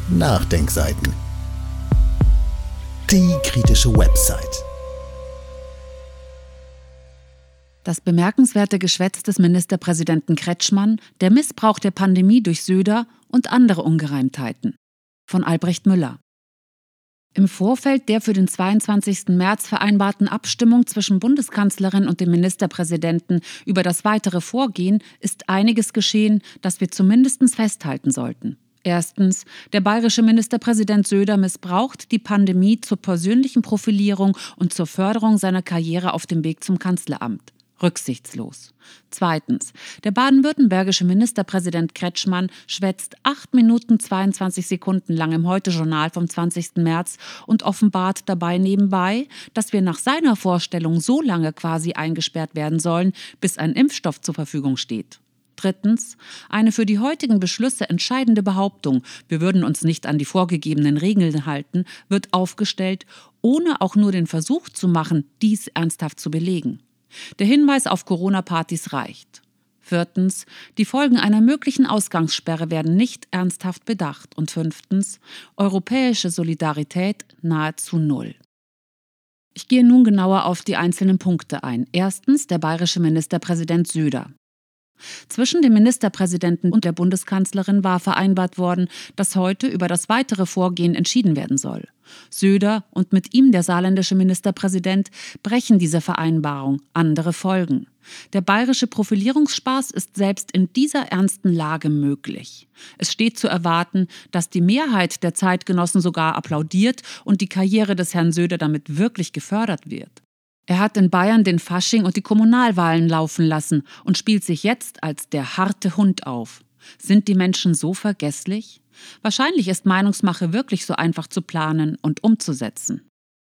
Nachdenkseiten. Die kritische Website. Das bemerkenswerte Geschwätz des Ministerpräsidenten Kretschmann, der Missbrauch der Pandemie durch Söder und andere Ungereimtheiten. Von Albrecht Müller. Im Vorfeld der für den 22. März vereinbarten Abstimmung zwischen Bundeskanzlerin und dem Ministerpräsidenten über das weitere Vorgehen ist einiges geschehen, das wir zumindest festhalten sollten. Erstens, der bayerische Ministerpräsident Söder missbraucht die Pandemie zur persönlichen Profilierung und zur Förderung seiner Karriere auf dem Weg zum Kanzleramt. Rücksichtslos. Zweitens, der baden-württembergische Ministerpräsident Kretschmann schwätzt 8 Minuten 22 Sekunden lang im Heute-Journal vom 20. März und offenbart dabei nebenbei, dass wir nach seiner Vorstellung so lange quasi eingesperrt werden sollen, bis ein Impfstoff zur Verfügung steht. Drittens, eine für die heutigen Beschlüsse entscheidende Behauptung, wir würden uns nicht an die vorgegebenen Regeln halten, wird aufgestellt, ohne auch nur den Versuch zu machen, dies ernsthaft zu belegen. Der Hinweis auf Corona-Partys reicht. Viertens, die Folgen einer möglichen Ausgangssperre werden nicht ernsthaft bedacht. Und fünftens, europäische Solidarität nahezu null. Ich gehe nun genauer auf die einzelnen Punkte ein. Erstens, der bayerische Ministerpräsident Söder. Zwischen dem Ministerpräsidenten und der Bundeskanzlerin war vereinbart worden, dass heute über das weitere Vorgehen entschieden werden soll. Söder und mit ihm der saarländische Ministerpräsident brechen diese Vereinbarung, andere folgen. Der bayerische Profilierungsspaß ist selbst in dieser ernsten Lage möglich. Es steht zu erwarten, dass die Mehrheit der Zeitgenossen sogar applaudiert und die Karriere des Herrn Söder damit wirklich gefördert wird. Er hat in Bayern den Fasching und die Kommunalwahlen laufen lassen und spielt sich jetzt als der harte Hund auf. Sind die Menschen so vergesslich? Wahrscheinlich ist Meinungsmache wirklich so einfach zu planen und umzusetzen.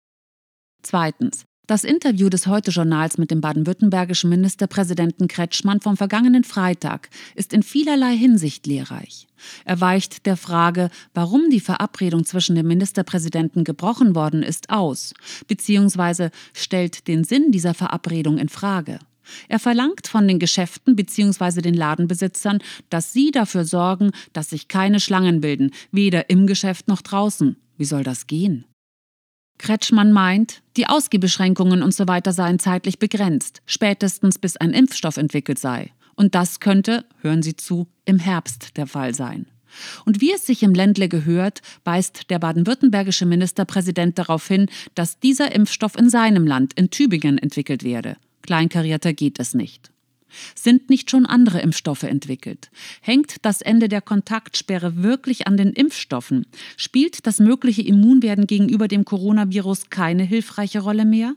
Zweitens. Das Interview des Heute-Journals mit dem baden-württembergischen Ministerpräsidenten Kretschmann vom vergangenen Freitag ist in vielerlei Hinsicht lehrreich. Er weicht der Frage, warum die Verabredung zwischen dem Ministerpräsidenten gebrochen worden ist, aus, beziehungsweise stellt den Sinn dieser Verabredung in Frage. Er verlangt von den Geschäften bzw. den Ladenbesitzern, dass sie dafür sorgen, dass sich keine Schlangen bilden, weder im Geschäft noch draußen. Wie soll das gehen? Kretschmann meint, die Ausgehbeschränkungen usw. seien zeitlich begrenzt, spätestens bis ein Impfstoff entwickelt sei. Und das könnte, hören Sie zu, im Herbst der Fall sein. Und wie es sich im Ländle gehört, weist der baden-württembergische Ministerpräsident darauf hin, dass dieser Impfstoff in seinem Land, in Tübingen, entwickelt werde. Kleinkarierter geht es nicht. Sind nicht schon andere Impfstoffe entwickelt? Hängt das Ende der Kontaktsperre wirklich an den Impfstoffen? Spielt das mögliche Immunwerden gegenüber dem Coronavirus keine hilfreiche Rolle mehr?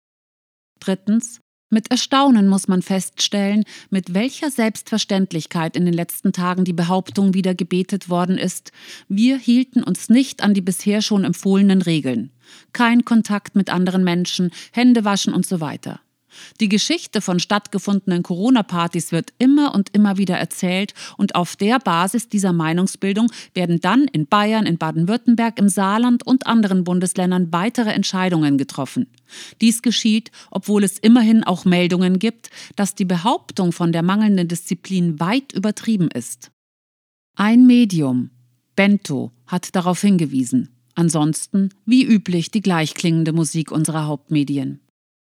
Drittens. Mit Erstaunen muss man feststellen, mit welcher Selbstverständlichkeit in den letzten Tagen die Behauptung wieder gebetet worden ist, wir hielten uns nicht an die bisher schon empfohlenen Regeln. Kein Kontakt mit anderen Menschen, Hände waschen und so weiter. Die Geschichte von stattgefundenen Corona-Partys wird immer und immer wieder erzählt und auf der Basis dieser Meinungsbildung werden dann in Bayern, in Baden-Württemberg, im Saarland und anderen Bundesländern weitere Entscheidungen getroffen. Dies geschieht, obwohl es immerhin auch Meldungen gibt, dass die Behauptung von der mangelnden Disziplin weit übertrieben ist. Ein Medium, Bento, hat darauf hingewiesen. Ansonsten, wie üblich, die gleichklingende Musik unserer Hauptmedien.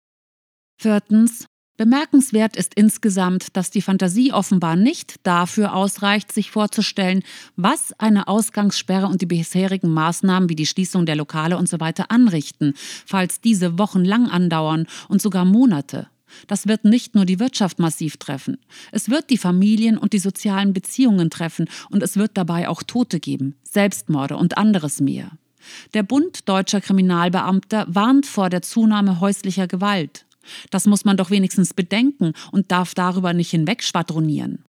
Viertens. Bemerkenswert ist insgesamt, dass die Fantasie offenbar nicht dafür ausreicht, sich vorzustellen, was eine Ausgangssperre und die bisherigen Maßnahmen wie die Schließung der Lokale usw. Anrichten, falls diese wochenlang andauern und sogar Monate. Das wird nicht nur die Wirtschaft massiv treffen. Es wird die Familien und die sozialen Beziehungen treffen und es wird dabei auch Tote geben, Selbstmorde und anderes mehr. Der Bund Deutscher Kriminalbeamter warnt vor der Zunahme häuslicher Gewalt. Das muss man doch wenigstens bedenken und darf darüber nicht hinwegschwadronieren.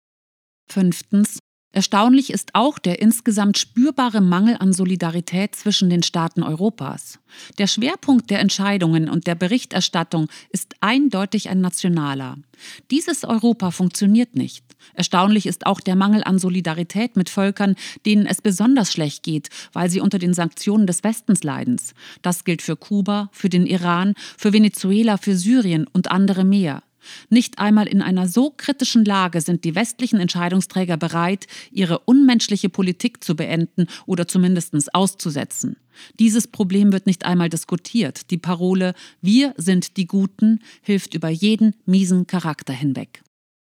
Fünftens. Erstaunlich ist auch der insgesamt spürbare Mangel an Solidarität zwischen den Staaten Europas. Der Schwerpunkt der Entscheidungen und der Berichterstattung ist eindeutig ein nationaler. Dieses Europa funktioniert nicht. Erstaunlich ist auch der Mangel an Solidarität mit Völkern, denen es besonders schlecht geht, weil sie unter den Sanktionen des Westens leiden. Das gilt für Kuba, für den Iran, für Venezuela, für Syrien und andere mehr. Nicht einmal in einer so kritischen Lage sind die westlichen Entscheidungsträger bereit, ihre unmenschliche Politik zu beenden oder zumindest auszusetzen. Dieses Problem wird nicht einmal diskutiert. Die Parole „Wir sind die Guten“ hilft über jeden miesen Charakter hinweg.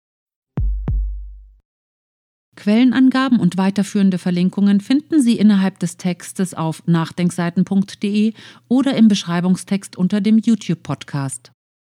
Quellenangaben und weiterführende Verlinkungen finden Sie innerhalb des Textes auf nachdenkseiten.de oder im Beschreibungstext unter dem YouTube-Podcast.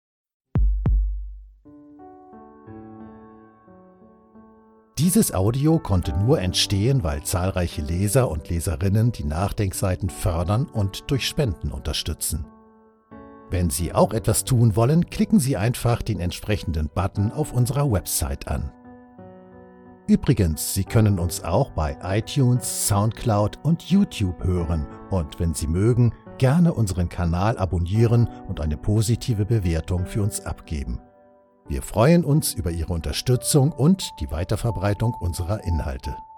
Dieses Audio konnte nur entstehen, weil zahlreiche Leser und Leserinnen die Nachdenkseiten fördern und durch Spenden unterstützen. Wenn Sie auch etwas tun wollen, klicken Sie einfach den entsprechenden Button auf unserer Website an. Übrigens, Sie können uns auch bei iTunes, Soundcloud und YouTube hören und wenn Sie mögen, gerne unseren Kanal abonnieren und eine positive Bewertung für uns abgeben. Wir freuen uns über Ihre Unterstützung und die Weiterverbreitung unserer Inhalte.